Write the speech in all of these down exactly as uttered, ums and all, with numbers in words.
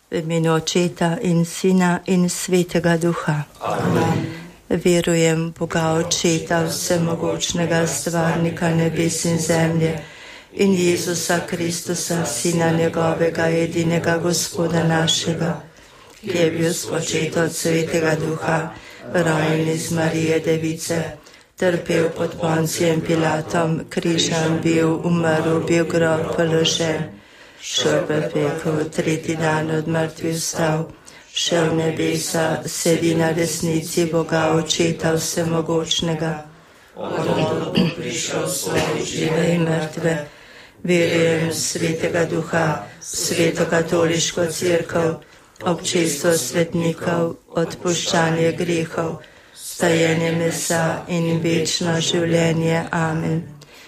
V imenu Očeta in Sina in Svetega Duha. Amen. Verujem Boga Očeta, vsemogočnega stvarnika nebes in zemlje, in Jezusa Kristusa, Sina njegovega, edinega Gospoda našega, ki je bil spočet od Svetega Duha, rojen iz Marije Device, trpel pod Poncijem Pilatom, križan bil, umrl, bil grob, položen, šel v pekel, tretji dan od mrtvih vstal, šel v nebesa, sedi na desnici Boga Očeta vsemogočnega, Odtod bo prišel svoje žive in mrtve. Verujem v Svetega Duha, Sveto katoliško cerkev, občestvo svetnikov, odpuščanje grehov, stajenje mesa in večno življenje. Amen.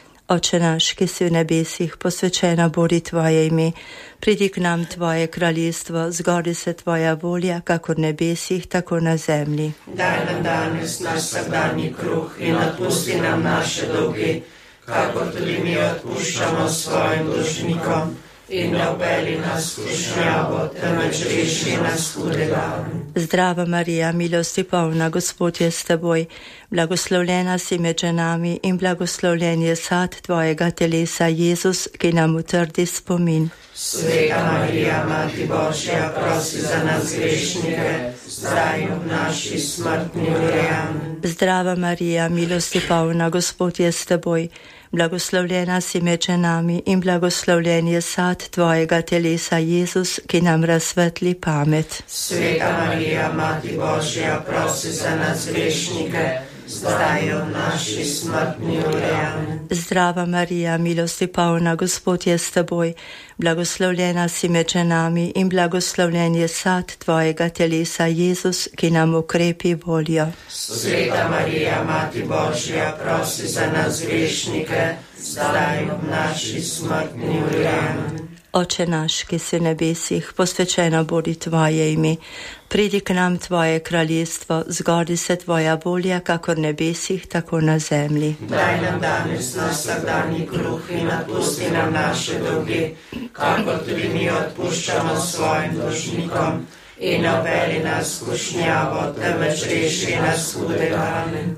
Oče naš, ki si v nebesih, posvečeno bodi tvoje ime, pridi k nam tvoje kraljestvo, zgodi se tvoja volja, kakor v nebesih, tako na zemlji. Daj nam danes naš vsakdanji kruh in odpusti nam naše dolge, kakor tudi mi odpuščamo svojim dolžnikom, in ne vpelji nas v skušnjavo, temveč reši nas hudega. Zdrava Marija, milosti polna, Gospod je s teboj, blagoslovljena si med ženami in blagoslovljen je sad tvojega telesa, Jezus, ki nam utrdi spomin. Sveta Marija, Mati Božja, prosi za nas grešnike, zdaj in v naši smrtni uri. Amen. Zdrava Marija, milosti polna, Gospod je s teboj, blagoslovljena si med ženami in blagoslovljen je sad tvojega telesa, Jezus, ki nam razsvetli pamet. Sveta Marija, Mati Božja, prosi za nas grešnike, zdaj in v naši smrtni uri. Amen. Zdrava Marija, milosti polna, Gospod je s teboj, blagoslovljena si med ženami in blagoslovljen je sad tvojega telesa, Jezus, ki nam ukrepi voljo. Sveta Marija, Mati Božja, prosi za nas grešnike, zdaj in v naši smrtni uri. Amen. Oče naš, ki si v nebesih, posvečeno bodi tvoje ime, pridi k nam tvoje kraljestvo, zgodi se tvoja volja, kakor v nebesih, tako na zemlji. Daj nam danes naš vsakdanji kruh in odpusti nam naše dolge, kakor tudi mi odpuščamo svojim dolžnikom, in ne vpelji nas v skušnjavo, temveč reši nas hudega. Amen.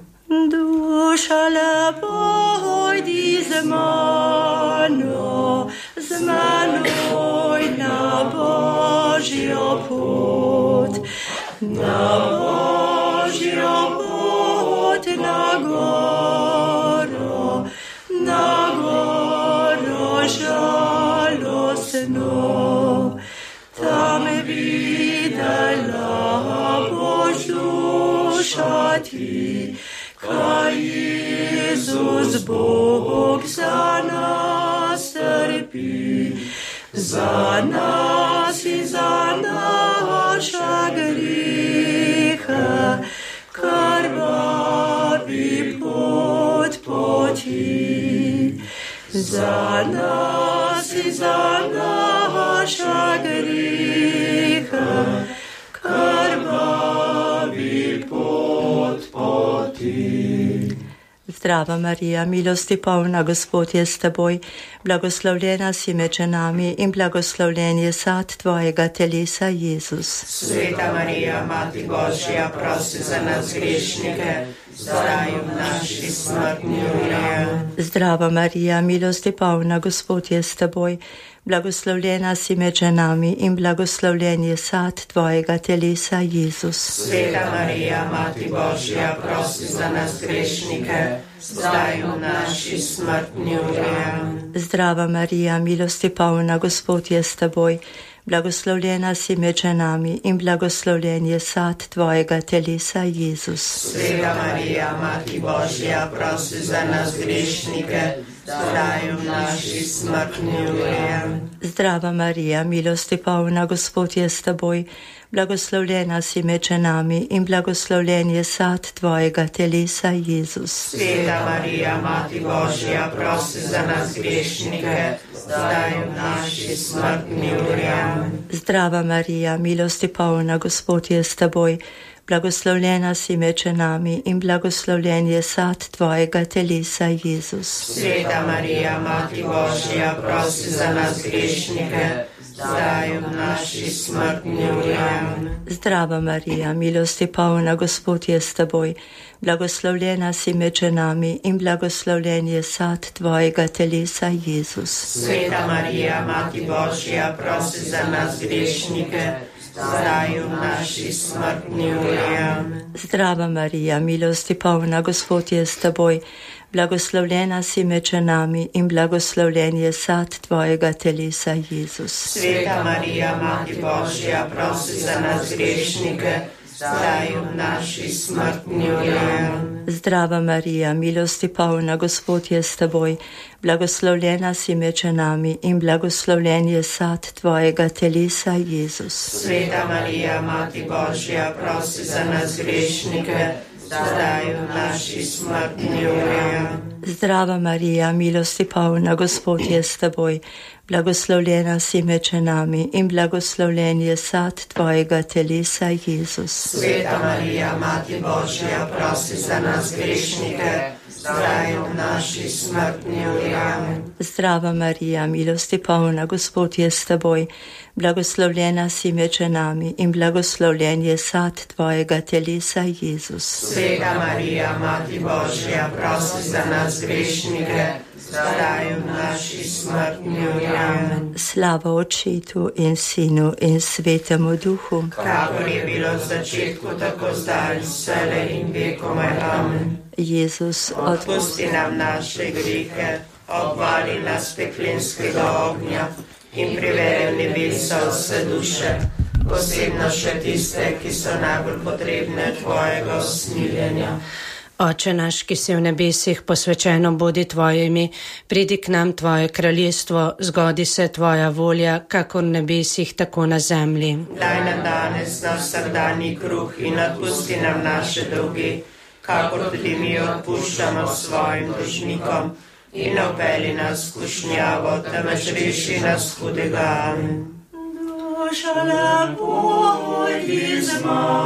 Duša lepo idi z mano, z menoj na Božjo pot, na Božjo pot, na goro, na goro žalostno. Tam videla boš duša ti, kaj Jezus Bog za nas trpi, za nas in za naša greha, krvavi pot poti. Za nas in za naša greha, krvavi pot poti. Zdrava Marija, milosti polna, Gospod je s teboj, blagoslovljena si med ženami in blagoslovljen je sad tvojega telesa, Jezus. Sveta Marija, Mati Božja, prosi za nas grešnike, zdaj in v naši smrtni uri. Zdrava Marija, milosti polna, Gospod je s teboj, blagoslovljena si med ženami in blagoslovljen je sad tvojega telesa, Jezus. Sveta Marija, Mati Božja, prosi za nas grešnike, zdaj in v naši smrtni uri. Zdrava Marija, milosti polna, Gospod je s teboj, blagoslovljena si med ženami in blagoslovljen je sad tvojega telesa, Jezus. Sveta Marija, Mati Božja, prosi za nas grešnike, zdaj in v naši smrtni uri. Zdrava Marija, milosti polna, Gospod je s teboj, blagoslovljena si med ženami in blagoslovljen je sad tvojega telesa, Jezus. Sveta Marija, Mati Božja, prosi za nas grešnike, zdaj in v naši smrtni uri. Zdrava Marija, milosti polna, Gospod je s teboj, blagoslovljena si med ženami in blagoslovljen je sad tvojega telesa, Jezus. Sveta Marija, Mati Božja, prosi za nas grešnike, zdaj v naši smrtni uri. Amen. Zdrava Marija, milosti polna, Gospod je s teboj, blagoslovljena si med ženami in blagoslovljen je sad tvojega telesa, Jezus. Sveta Marija, Mati Božja, prosi za nas grešnike, zdaj v naši smrtni uri. Amen. Zdrava Marija, milosti polna, Gospod je s teboj, blagoslovljena si med ženami in blagoslovljen je sad tvojega telesa, Jezus. Sveta Marija, Mati Božja, prosi za nas grešnike, zdaj v naši smrtni uri. Amen. Zdrava Marija, milosti polna, Gospod je s teboj, blagoslovljena si med ženami in blagoslovljen je sad tvojega telesa, Jezus. Sveta Marija, Mati Božja, prosi za nas grešnike, zdaj v naši smrtni uri. Amen. Zdrava Marija, milosti polna, Gospod je s teboj, blagoslovljena si med ženami in blagoslovljen je sad tvojega telesa, Jezus. Sveta Marija, Mati Božja, prosi za nas grešnike, zdaj v naši smrtni uri. Amen. Zdrava Marija, milosti polna, Gospod je s teboj, blagoslovljena si med ženami in blagoslovljen je sad tvojega telesa, Jezus. Sveta Marija, Mati Božja, prosi za nas grešnike, zdaj v naši smrtni uri. Amen. Slava Očetu in Sinu in Svetemu Duhu, kakor je bilo v začetku, tako zdaj, vselej in vekomaj. Amen. Jezus, odpusti nam naše grehe, obvari nas peklenskega ognja in privedi v nebesa vse duše, posebno še tiste, ki so najbolj potrebne tvojega usmiljenja. Oče naš, ki si v nebesih, posvečeno bodi tvoje ime, pridi k nam tvoje kraljestvo, zgodi se tvoja volja, kakor v nebesih, tako na zemlji. Daj nam danes naš vsakdanji kruh in odpusti nam naše dolge, kakor tudi mi odpuščamo svojim dolžnikom, in ne vpelji nas v skušnjavo, temveč reši nas hudega. Amen. Duša lepo idi z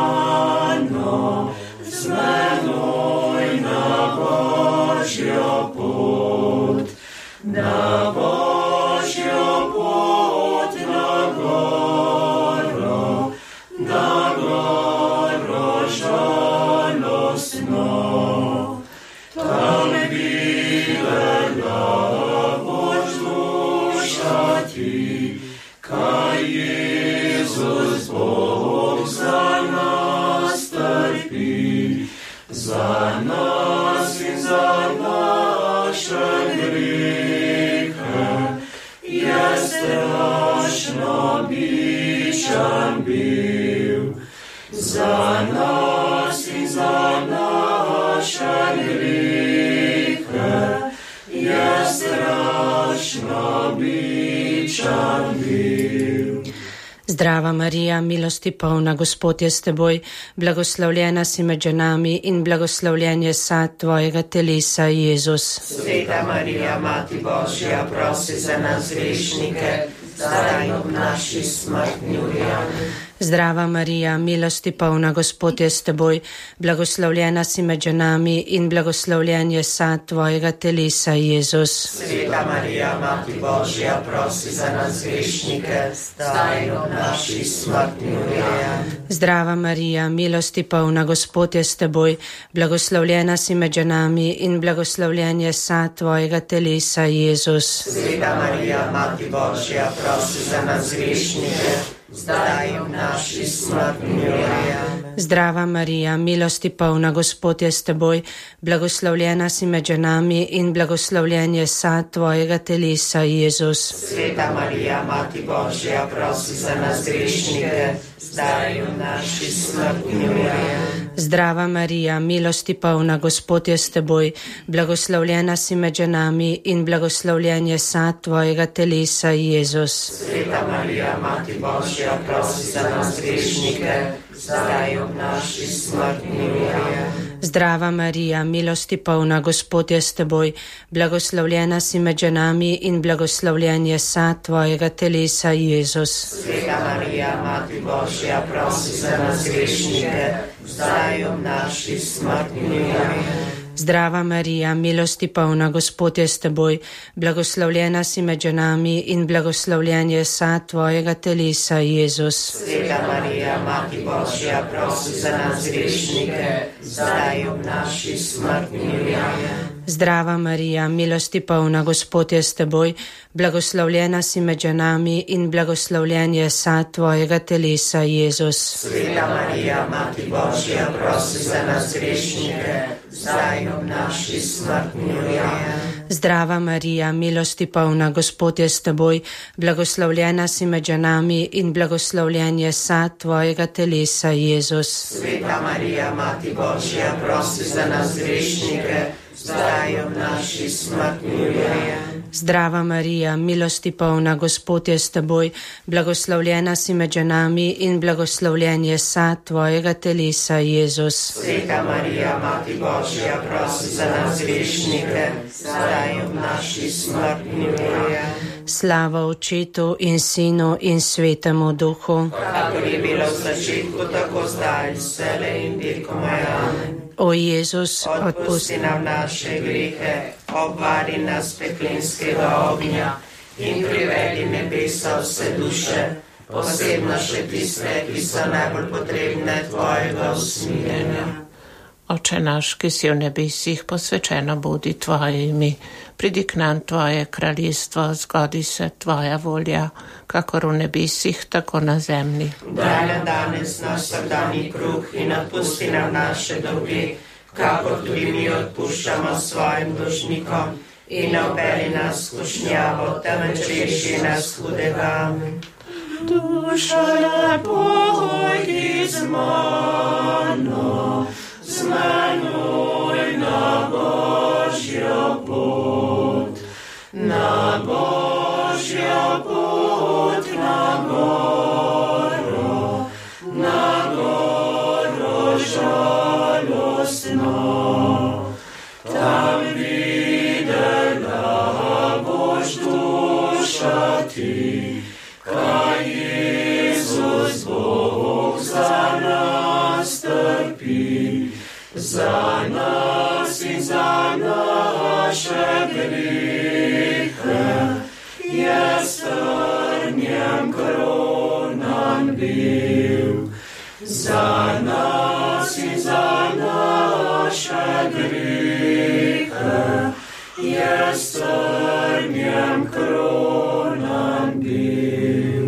mano, z menoj na Božjo pot, na Božjo pot, na goro, na goro žalostno. Tam videla boš duša ti, kaj Jezus Bog za nas trpi, za nas in za naše grehe, je strašno bičan bil. Za nas in za naše grehe, je strašno bičan bil. Zdrava Marija, milosti polna, Gospod je s teboj, blagoslovljena si med ženami in blagoslovljen je sad tvojega telesa, Jezus. Sveta Marija, Mati Božja, prosi za nas grešnike, zdaj v naši smrtni uri. Amen. Zdrava Marija, milosti polna, Gospod je s teboj, blagoslovljena si med ženami in blagoslovljen je sad tvojega telesa, Jezus. Sveta Marija, Mati Božja, prosi za nas grešnike, zdaj v naši smrtni uri. Amen. Zdrava Marija, milosti polna, Gospod je s teboj, blagoslovljena si med ženami in blagoslovljen je sad tvojega telesa, Jezus. Sveta Marija, Mati Božja, prosi za nas grešnike, zdaj v naši smrtni uri. Zdrava Marija, milosti polna, Gospod je s teboj, blagoslovljena si med ženami in blagoslovljen je sad tvojega telesa, Jezus. Sveta Marija, Mati Božja, prosi za nas grešnike, zdaj v naši smrtni uri. Zdrava Marija, milosti polna, Gospod je s teboj, blagoslovljena si med ženami in blagoslovljen je sad tvojega telesa, Jezus. Sveta Marija, Mati Božja, prosi za nas grešnike, zdaj v naši smrtni uri. Zdrava Marija, milosti polna, Gospod je s teboj, blagoslovljena si med ženami in blagoslovljen je sad tvojega telesa, Jezus. Sveta Marija, Mati Božja, prosi za nas grešnike, zdaj v naši smrtni uri. Zdrava Marija, milosti polna, Gospod je s teboj, blagoslovljena si med ženami in blagoslovljen je sad tvojega telesa, Jezus. Sveta Marija, Mati Božja, prosi za nas grešnike, zdaj in v naši smrtni uri. Amen. Zdrava Marija, milosti polna, Gospod je s teboj, blagoslovljena si med ženami in blagoslovljen je sad tvojega telesa, Jezus. Sveta Marija, Mati Božja, prosi za nas grešnike, zdaj in v naši smrtni uri. Amen. Zdrava Marija, milosti polna, Gospod je s teboj, blagoslovljena si med ženami in blagoslovljen je sad tvojega telesa, Jezus. Sveta Marija, Mati Božja, prosi za nas grešnike, zdaj in v naši smrtni uri. Zdrava Marija, milosti polna, Gospod je s teboj, blagoslovljena si med ženami in blagoslovljen je sad tvojega telesa, Jezus. Sveta Marija, Mati Božja, prosi za nas grešnike, zdaj in v naši smrtni uri. Slava Očetu in Sinu in Svetemu Duhu. Kakor je bilo v začetku, tako zdaj, vselej in vekomaj. Amen. O Jezus, odpusti nam naše grehe, obvari nas peklenskega ognja in privedi nebesa vse duše, posebno še tiste, ki so najbolj potrebne tvojega usmiljenja. Oče naš, ki si v nebesih, posvečeno bodi tvoje ime. Pridi k nam tvoje kraljestvo, zgodi se tvoja volja, kakor v nebesih, tako na zemlji. Daj nam danes naš vsakdanji kruh in odpusti nam naše dolge, kakor tudi mi odpuščamo svojim dolžnikom, in ne vpelji nas v skušnjavo, temveč reši nas hudega. Amen. Duša pojdi z mano, zmenuj na Božjo pot, na Božjo pot, na goro, na goro žalostno. Tam videla boš duša ti, kaj Jezus Bog za nas trpi, za nas in za naše grehe, je strnjem kronan bil. Za nas in za naše grehe, je strnjem kronan bil.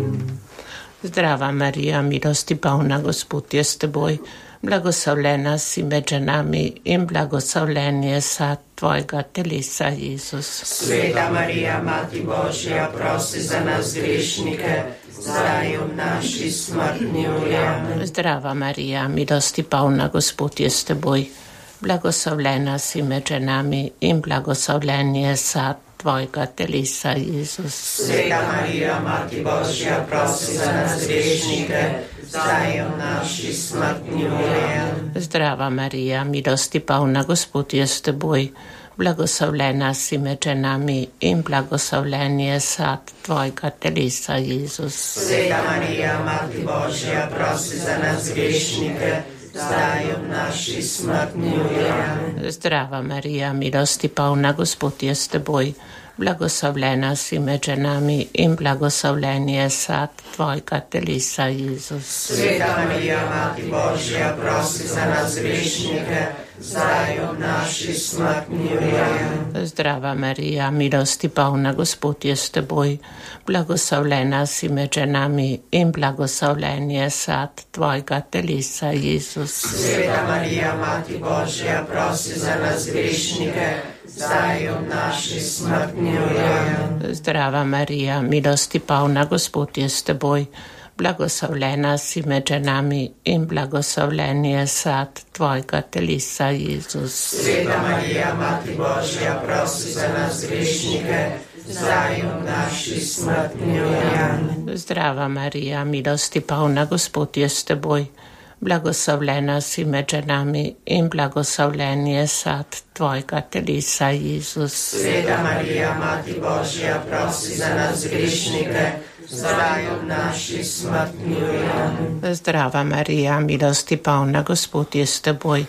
Zdrava Marija, milosti polna, Gospod je s teboj, blagoslovljena si med ženami in blagoslovljen je sad tvojega telesa, Jezus. Sveta Marija, Mati Božja, prosi za nas grešnike, zdaj in v naši smrtni uri. Amen. Zdrava Marija, milosti polna, Gospod je s teboj, blagoslovljena si med ženami in blagoslovljen je sad tvojega telesa, Jezus. Sveta Marija, Mati Božja, prosi za nas grešnike, zdaj in v naši smrtni uri. Zdrava Marija, milosti polna, Gospod je s teboj, blagoslovljena si med ženami in blagoslovljen je sad tvojega telesa, Jezus. Sveta Marija, Mati Božja, prosi za nas grešnike, zdaj in v naši smrtni uri. Zdrava Marija, milosti polna, Gospod je s teboj, blagoslovljena si med ženami in blagoslovljen je sad tvojega telesa, Jezus. Sveta Marija, Mati Božja, prosi za nas grešnike, zdaj in v naši smrtni uri. Zdrava Marija, milosti polna, Gospod je s teboj, blagoslovljena si med ženami in blagoslovljen je sad tvojega telesa, Jezus. Sveta Marija, Mati Božja, prosi za nas grešnike, zdaj in v naši smrtni uri. Zdrava Marija, milosti polna, Gospod je s teboj, blagoslovljena si med ženami in blagoslovljen je sad tvojega telesa, Jezus. Sveta Marija, Mati Božja, prosi za nas grešnike, zdaj in v naši smrtni uri. Zdrava Marija, milosti polna, Gospod je s teboj, blagoslovljena si med ženami in blagoslovljen je sad tvojega telesa, Jezus. Sveta Marija, Mati Božja, prosi za nas grešnike, zdaj in v naši smrtni uri. Zdrava Marija, milosti polna, Gospod je s teboj,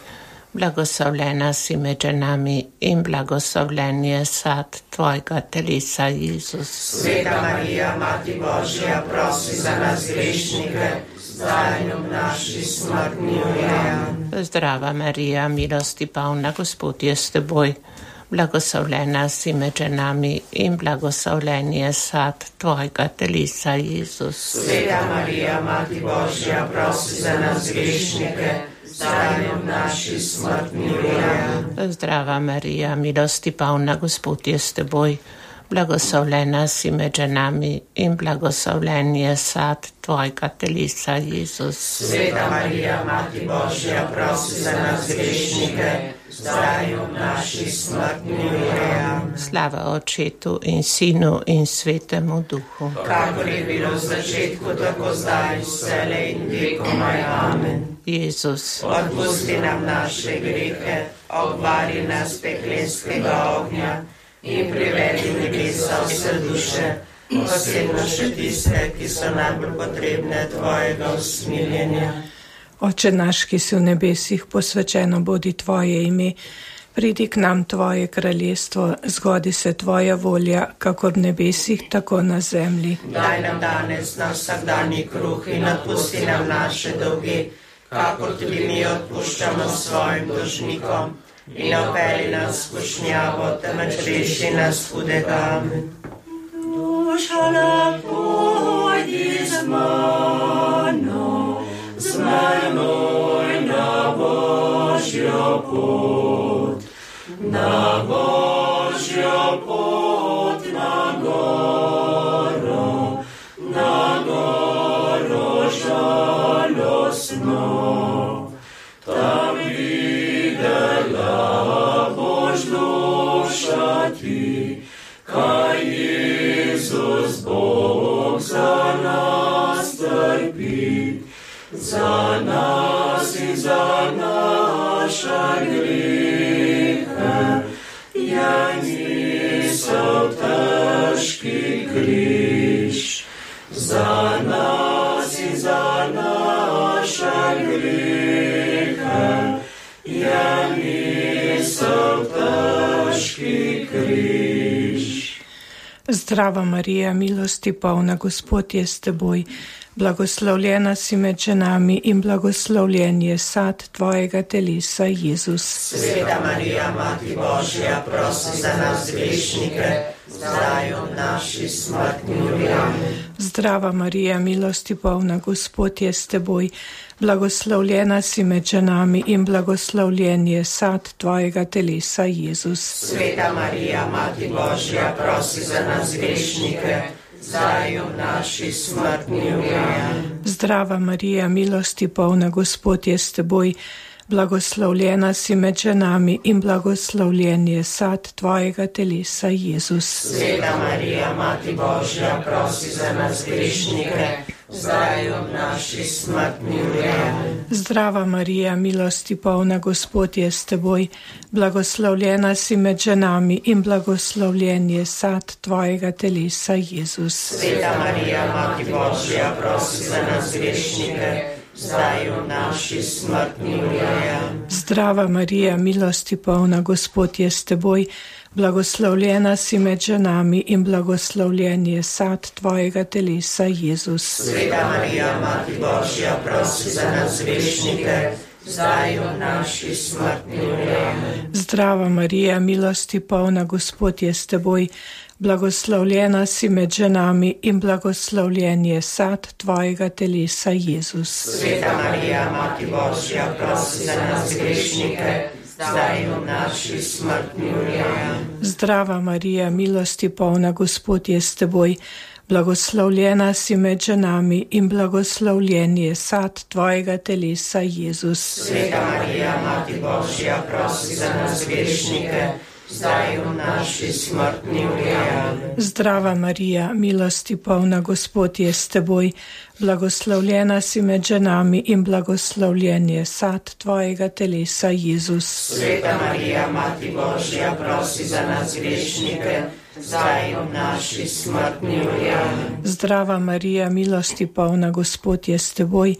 Blagoslovljena si med ženami in blagoslovljen je sad tvojega telesa, Jezus. Sveta Marija, Mati Božja, prosi za nas grešnike, zdaj in ob naši smrtni uri. Amen. Zdrava Marija, milosti polna, Gospod je s teboj. Blagoslovljena si med ženami in blagoslovljen je sad tvojega telesa, Jezus. Sveta Marija, Mati Božja, prosi za nas grešnike, zdaj in ob naši smrtni uri. Amen. Zdrava Marija, milosti polna, Gospod je s teboj. Blagoslovljena si med ženami in blagoslovljen je sad tvojega telesa, Jezus. Sveta Marija, Mati Božja, prosi za nas grešnike, zdaj in ob naši smrtni uri. Amen. Slava Očetu in Sinu in Svetemu Duhu. Kakor je bilo v začetku, tako zdaj, vselej in vekomaj. Amen. Jezus, odpusti nam naše grehe, obvari nas peklenskega ognja in privedi v nebesa vse duše, posebno še tiste, ki so najbolj potrebne tvojega usmiljenja. Oče naš, ki si v nebesih, posvečeno bodi tvoje ime, pridi k nam tvoje kraljestvo, zgodi se tvoja volja, kakor v nebesih, tako na zemlji. Daj nam danes naš vsakdanji kruh in odpusti nam naše dolge, kakor tudi mi odpuščamo svojim dolžnikom. In opeli nas skušnjavo, temveč reši nas hudega. Amen. Duša lepo idi z mano, z menoj na Božjo pot, na Božjo pot, na goro, na goro žalostno. Tam videla boš duša ti, kaj Jezus Bog za nas trpi, za nas in za naša grehe, je nisel težki križ, za nas in za naša grehe, je nisel težki križ. Zdrava Marija, milosti polna, Gospod je s teboj. Blagoslovljena si med ženami in blagoslovljen je sad tvojega telesa, Jezus. Sveta Marija, Mati Božja, prosi za nas grešnike, zdaj ob naši smrtni uri. Amen. Zdrava Marija, milosti polna, Gospod je s teboj. Blagoslovljena si med ženami in blagoslovljen je sad tvojega telesa, Jezus. Sveta Marija, Mati Božja, prosi za nas grešnike, zdaj ob naši smrtni uri. Amen. Zdrava Marija, milosti polna, Gospod je s teboj. Blagoslovljena si med ženami in blagoslovljen je sad tvojega telesa, Jezus. Sveta Marija, Mati Božja, prosi za nas grešnike, zdaj ob naši smrtni uri. Amen. Zdrava Marija, milosti polna, Gospod je s teboj. Blagoslovljena si med ženami in blagoslovljen je sad tvojega telesa, Jezus. Sveta Marija, Mati Božja, prosi za nas grešnike, zdaj v naši smrtni uri. Amen. Zdrava Marija, milosti polna, Gospod je s teboj. Blagoslovljena si med ženami in blagoslovljen je sad tvojega telesa, Jezus. Sveta Marija, Mati Božja, prosi za nas grešnike, zdaj v naši smrtni uri. Amen. Zdrava Marija, milosti polna, Gospod je s teboj. Blagoslovljena si med ženami in blagoslovljen je sad tvojega telesa, Jezus. Sveta Marija, Mati Božja, prosi za nas grešnike, zdaj v naši smrtni uri. Amen. Zdrava Marija, milosti polna, Gospod je s teboj. Blagoslovljena si med ženami in blagoslovljen je sad tvojega telesa, Jezus. Sveta Marija, Mati Božja, prosi za nas grešnike, zdaj v naši smrtni uri. Amen. Zdrava Marija, milosti polna, Gospod je s teboj. Blagoslovljena si med ženami in blagoslovljen je sad tvojega telesa, Jezus. Sveta Marija, Mati Božja, prosi za nas grešnike, zdaj v naši smrtni uri. Amen. Zdrava Marija, milosti polna, Gospod je s teboj.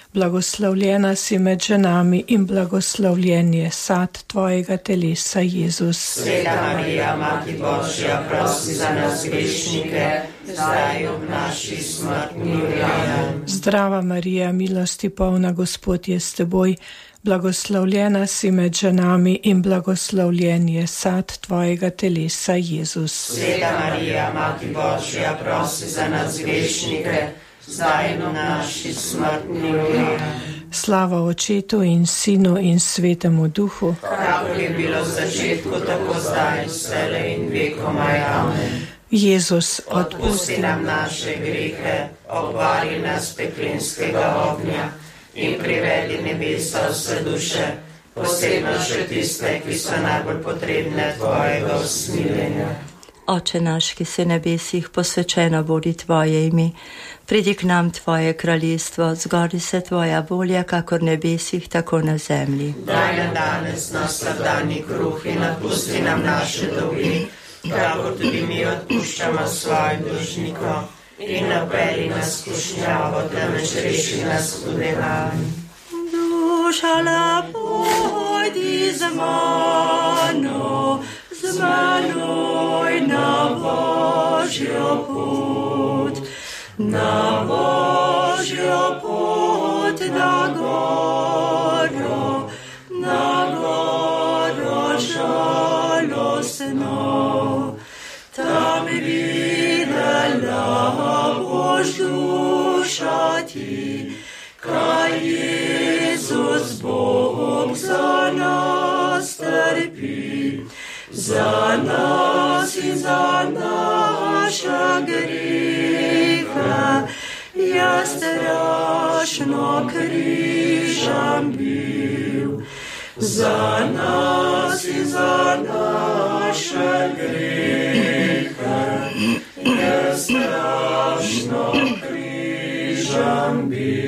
Blagoslovljena si med ženami in blagoslovljen je sad tvojega telesa, Jezus. Sveta Marija, Mati Božja, prosi za nas grešnike, zdaj in v naši smrtni uri. Amen. Zdrava Marija, milosti polna, Gospod je s teboj. Blagoslovljena si med ženami in blagoslovljen je sad tvojega telesa, Jezus. Sveta Marija, Mati Božja, prosi za nas grešnike, zdaj in v naši smrtni uri. Slava Očetu in Sinu in Svetemu Duhu, kakor je bilo v začetku, tako zdaj in vselej in vekomaj. Amen. Jezus, odpusti nam naše grehe, obvari nas peklenskega ognja in privedi nebesa vse duše, posebno še tiste, ki so najbolj potrebne tvojega usmiljenja. Oče naš, ki si v nebesih, posvečeno bodi tvoje ime. Pridi k nam tvoje kraljestvo, zgodi se tvoja volja, kakor v nebesih, tako na zemlji. Daj nam danes naš vsakdanji kruh in odpusti nam naše dolge, kakor tudi mi odpuščamo svojim dolžnikom. In ne vpelji nas v skušnjavo, temveč reši nas hudega. Duša lepo pojdi z mano, z menoj na Božjo pot, na Božjo pot, na goro, na goro žalostno. Tam videla boš duša ti, kaj Jezus Bog za nas trpi, za nas in za naše grehe, je strašno križem bil. Za nas in za naše grehe je strašno križem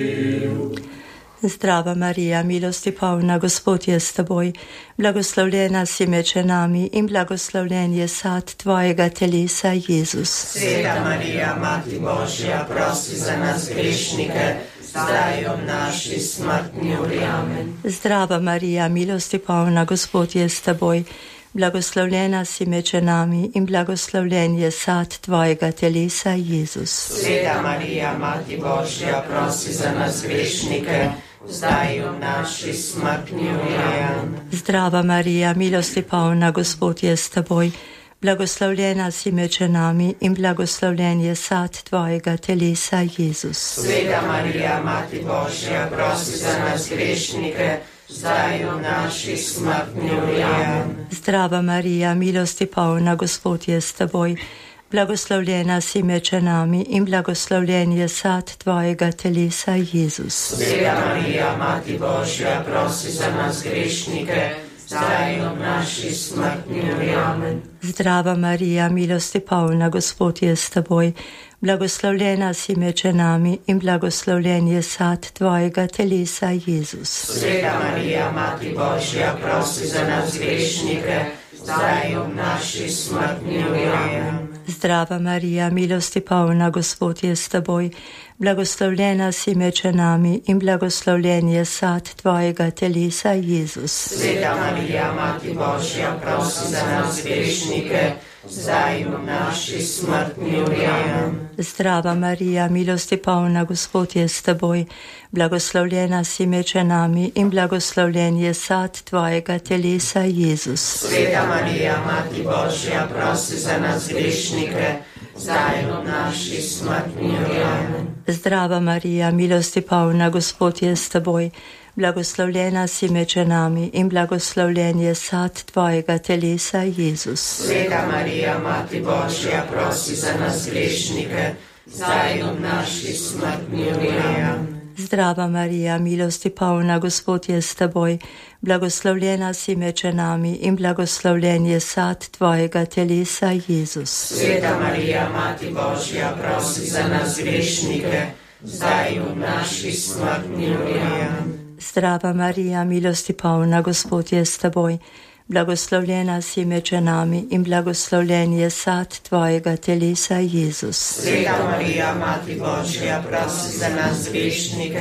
bil. Zdrava Marija, milosti polna, Gospod je s teboj. Blagoslovljena si med ženami in blagoslovljen je sad tvojega telesa, Jezus. Sveta Marija, Mati Božja, prosi za nas grešnike, zdaj v naši smrtni uri. Amen. Zdrava Marija, milosti polna, Gospod je s teboj. Blagoslovljena si med ženami in blagoslovljen je sad tvojega telesa, Jezus. Sveta Marija, Mati Božja, prosi za nas grešnike, zdaj v naši smrtni uri. Amen. Zdrava Marija, milosti polna, Gospod je s teboj. Blagoslovljena si med ženami in blagoslovljen je sad tvojega telesa, Jezus. Sveta Marija, Mati Božja, prosi za nas grešnike, zdaj v naši smrtni uri. Amen. Zdrava Marija, milosti polna, Gospod je s teboj. Blagoslovljena si med ženami in blagoslovljen je sad tvojega telesa, Jezus. Sveta Marija, Mati Božja, prosi za nas grešnike, zdaj v naši smrtni uri. Amen. Zdrava Marija, milosti polna, Gospod je s teboj. Blagoslovljena si med ženami in blagoslovljen je sad tvojega telesa, Jezus. Sveta Marija, Mati Božja, prosi za nas grešnike, zdaj v naši smrtni uri. Amen. Zdrava Marija, milosti polna, Gospod je s teboj. Blagoslovljena si med ženami in blagoslovljen je sad tvojega telesa, Jezus. Sveta Marija, Mati Božja, prosi za nas grešnike, zdaj v naši smrtni uri. Amen. Zdrava Marija, milosti polna, Gospod je s teboj. Blagoslovljena si med ženami in blagoslovljen je sad tvojega telesa, Jezus. Sveta Marija, Mati Božja, prosi za nas grešnike, zdaj v naši smrtni uri. Amen. Zdrava Marija, milosti polna, Gospod je s teboj. Blagoslovljena si med ženami in blagoslovljen je sad tvojega telesa, Jezus. Sveta Marija, Mati Božja, prosi za nas grešnike, zdaj v naši smrtni uri. Amen. Zdrava Marija, milosti polna, Gospod je s teboj. Blagoslovljena si med ženami in blagoslovljen je sad tvojega telesa, Jezus. Sveta Marija, Mati Božja, prosi za nas grešnike, zdaj v naši smrtni uri. Amen. Zdrava Marija, milosti polna, Gospod je s teboj. Blagoslovljena si med ženami in blagoslovljen je sad tvojega telesa, Jezus. Sveta Marija, Mati Božja, prosi za nas grešnike,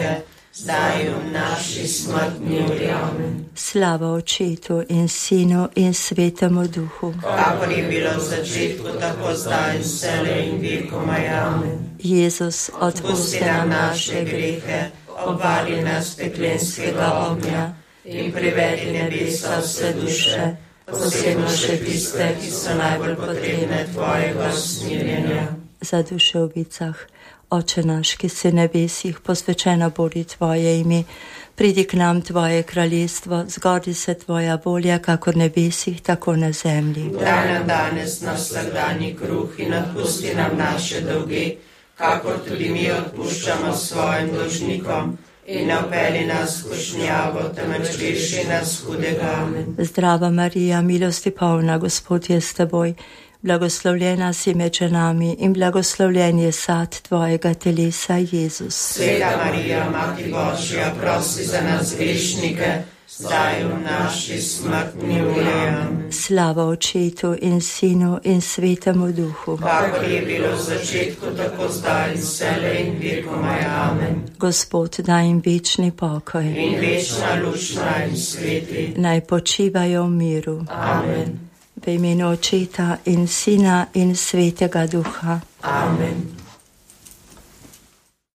zdaj v naši smrtni uri. Amen. Slava Očetu in Sinu in Svetemu Duhu, kakor je bilo v začetku, tako zdaj in vselej in vekomaj. Amen. Jezus, odpusti nam naše grehe, obvari nas peklenskega ognja in privedi nebesa vse duše, posebno še tiste, ki so najbolj potrebne tvojega usmirjenja. Za duše v vicah. Oče naš, ki si v nebesih, posvečeno bodi tvoje ime, pridi k nam tvoje kraljestvo, zgodi se tvoja volja, kakor v nebesih, tako na zemlji. Daj nam danes naš vsakdanji kruh in odpusti nam naše dolge, kakor tudi mi odpuščamo svojim dolžnikom, in ne vpelji nas v skušnjavo, temveč reši nas hudega. Amen. Zdrava Marija, milosti polna, Gospod je s teboj, blagoslovljena si med ženami in blagoslovljen je sad tvojega telesa, Jezus. Sveta Marija, Mati Božja, prosi za nas grešnike, zdaj v naši smrtni uri. Amen. Slava Očetu in Sinu in Svetemu Duhu, kakor je bilo v začetku, tako zdaj in vselej in vekomaj. Amen. Gospod, daj jim večni pokoj in večna luč naj jim svetli. Naj počivajo v miru. Amen. V imenu Očeta in Sina in Svetega Duha. Amen.